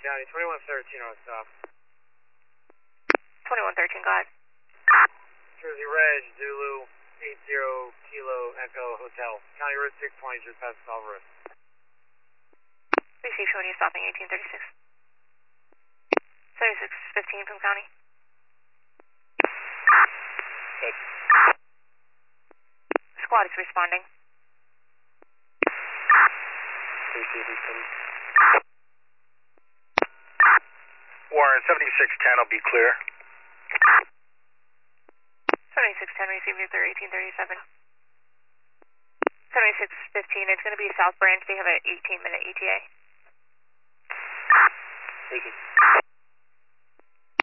County, 2113 on stop. 2113, go ahead. Jersey Reg, Zulu, 80 Kilo Echo Hotel. County Route 620, just past Alvarez. Please see showing you stopping 1836. 7615 from County. Good. Squad is responding. Warren, 7610 will be clear. 7610, received Victor 1837. 7615, it's going to be South Branch. They have an 18-minute ETA. Thank you.